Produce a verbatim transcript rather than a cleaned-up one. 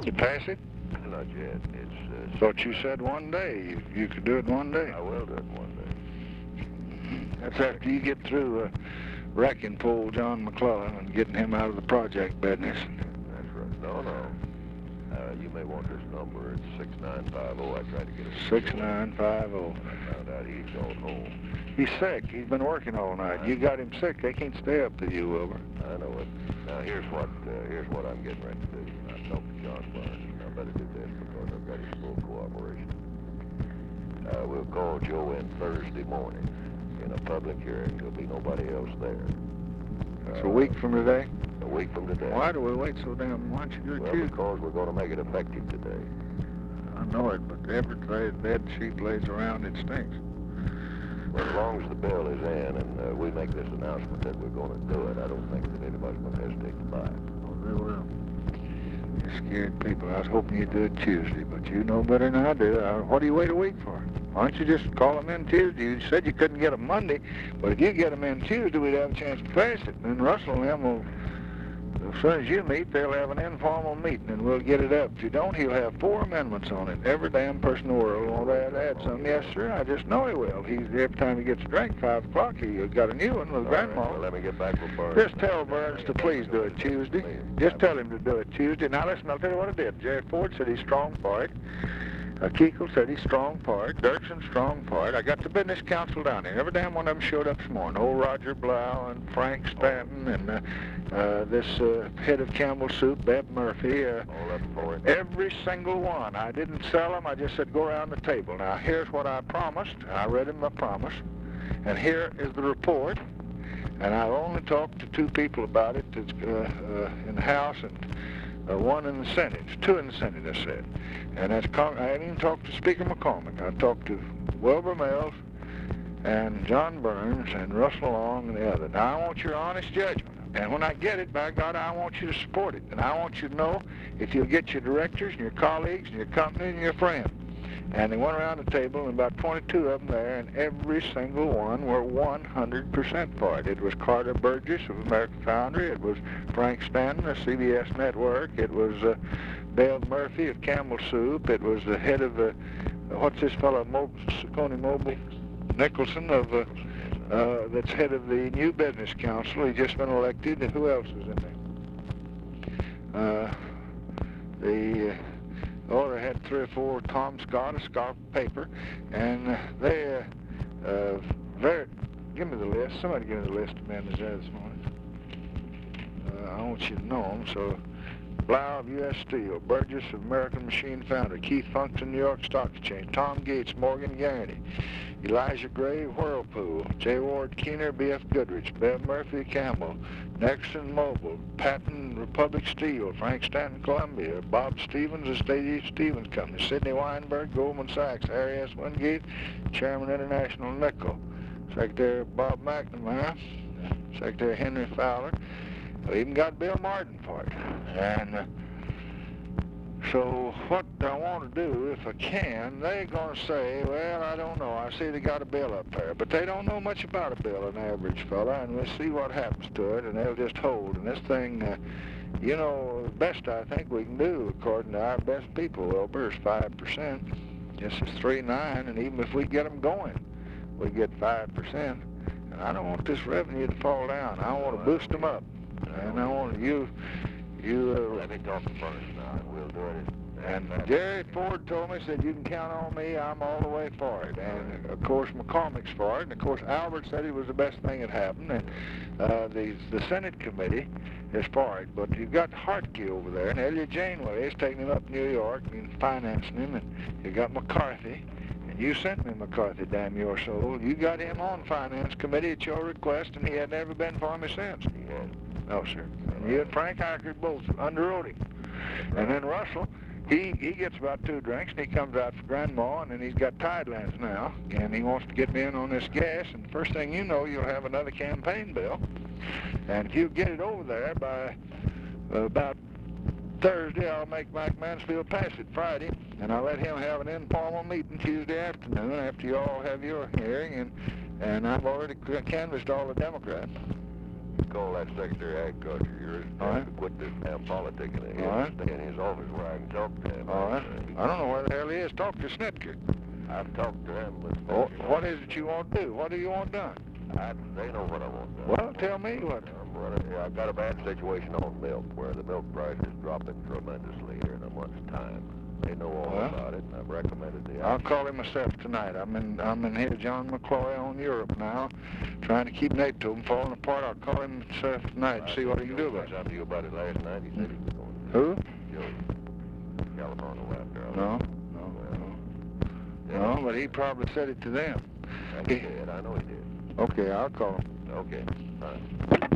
You pass it? Not yet. It's. Uh, Thought you said one day. You, you could do it one day. I will do it one day. That's after you get through uh, wrecking poor John McClellan and getting him out of the project business. That's right. No, no. Uh, you may want this number. It's six nine five zero. I tried to get it. six nine five zero. I found out he's gone home. He's sick. He's been working all night. You got him sick. They can't stay up to you, Wilbur. I know it. Now here's what uh, here's what I'm getting ready to do. I talked to John Burns. I better do this because I've got his full cooperation. Uh, we'll call Joe in Thursday morning in a public hearing. There'll be nobody else there. It's uh, a week from today? A week from today. Why do we wait so damn? Why don't you do it well, Tuesday? Because we're going to make it effective today. I know it, but every dead sheep lays around, it stinks. Well, as long as the bill is in and uh, we make this announcement that we're going to do it, I don't think that anybody's going to hesitate to buy it. Oh, they will. You scared people. I was hoping you'd do it Tuesday, but you know better than I do. Uh, what do you wait a week for? Why don't you just call them in Tuesday? You said you couldn't get them Monday, but if you get them in Tuesday, we'd have a chance to pass it. And then Russell and them will, as soon as you meet, they'll have an informal meeting, and we'll get it up. If you don't, he'll have four amendments on it. Every damn person in the world will add, add something. Yes, sir, I just know he will. He's, every time he gets a drink, five o'clock, he got a new one with All Grandma. Right, well, let me get back with Burns. Just tell Burns to please do it Tuesday. Just tell him to do it Tuesday. Now, listen, I'll tell you what I did. Jerry Ford said he's strong for it. Uh, Kuechel said he's strong for it. Dirksen strong for it. I got the business council down there. Every damn one of them showed up this morning. Old Roger Blau and Frank Stanton and uh, uh, this uh, head of Campbell Soup, Beb Murphy. Uh, All up for it. every single one. I didn't sell them. I just said go around the table. Now, here's what I promised. I read him my promise. And here is the report. And I've only talked to two people about it uh, uh, in the House and Uh, one in the Senate, two in the Senate, I said. And that's Con I haven't even talked to Speaker McCormick. I talked to Wilbur Mills and John Burns and Russell Long and the other. Now, I want your honest judgment. And when I get it, by God, I want you to support it. And I want you to know if you'll get your directors and your colleagues and your company and your friends. And they went around the table, and about twenty-two of them there, and every single one were one hundred percent for it. It was Carter Burgess of American Foundry. It was Frank Stanton of C B S Network. It was uh, Dale Murphy of Campbell Soup. It was the head of, uh, what's this fellow, Mo Coney Mobile Nicholson, of, uh, uh, that's head of the New Business Council. He's just been elected. And who else is in there? Uh, the... Uh, Oh, they had three or four. Tom Scott, a Scott paper, and uh, they, uh, uh, very, give me the list. Somebody give me the list of men that's there this morning. Uh, I want you to know them. So, Blau of U S Steel, Burgess of American Machine Foundry, Keith Funkson, New York Stock Exchange, Tom Gates, Morgan Garrity, Elijah Gray, Whirlpool, J. Ward Keener, B F Goodrich, Bev Murphy, Campbell, Nexon Mobile, Patton Republic Steel, Frank Stanton, Columbia, Bob Stevens, the State Stevens Company, Sidney Weinberg, Goldman Sachs, Harry S. Wingate, Chairman International Nickel, Secretary Bob McNamara, Secretary Henry Fowler. We even got Bill Martin for it. And uh, so what I want to do, if I can, they're going to say, well, I don't know. I see they got a bill up there. But they don't know much about a bill, an average fella, and we'll see what happens to it, and they'll just hold. And this thing, uh, you know, the best I think we can do, according to our best people, Wilbur, is five percent. This is three nine, and even if we get them going, we get five percent. And I don't want this revenue to fall down. I want to boost them up. And I want you, you... Uh, Let me talk to Burns now, and we'll do it. And Jerry Ford told me, said, you can count on me, I'm all the way for it. And, of course, McCormick's for it. And, of course, Albert said it was the best thing that happened. And uh, the, the Senate committee is for it. But you've got Hartke over there, and Elliot Janeway is taking him up to New York and financing him. And you've got McCarthy. And you sent me McCarthy, damn your soul. You got him on finance committee at your request, and he had never been for me since. He had. No, sir. And you and Frank Eichert both underwrote him. And then Russell, he, he gets about two drinks, and he comes out for Grandma, and then he's got Tidelands now, and he wants to get me in on this gas, and first thing you know, you'll have another campaign bill. And if you get it over there by uh, about Thursday, I'll make Mike Mansfield pass it Friday, and I'll let him have an informal meeting Tuesday afternoon after you all have your hearing, and, and I've already canvassed all the Democrats. You call that Secretary of Agriculture of yours. All right. To quit this damn politicking of his. All right. Stay in his office where I can talk to him. All right. Uh, I don't know where the hell he is. Talk to Snitker. I've talked to him. But Oh, what is it you want to do? What do you want done? I, they know what I want done. Well, tell me what. I'm running. Yeah, I've got a bad situation on milk, where the milk price is dropping tremendously here in a month's time. They know all Well, about it, and I've recommended the. I'll call him myself tonight. I'm in I'm in here, John McCloy on Europe now, trying to keep NATO from falling apart. I'll call him myself tonight and see what he can do about it. I to you about it last night. He said he was going to. Who? Joe. California after all. No, no, no. No, but he probably said it to them. He did. I know he did. Okay, I'll call him. Okay. Fine.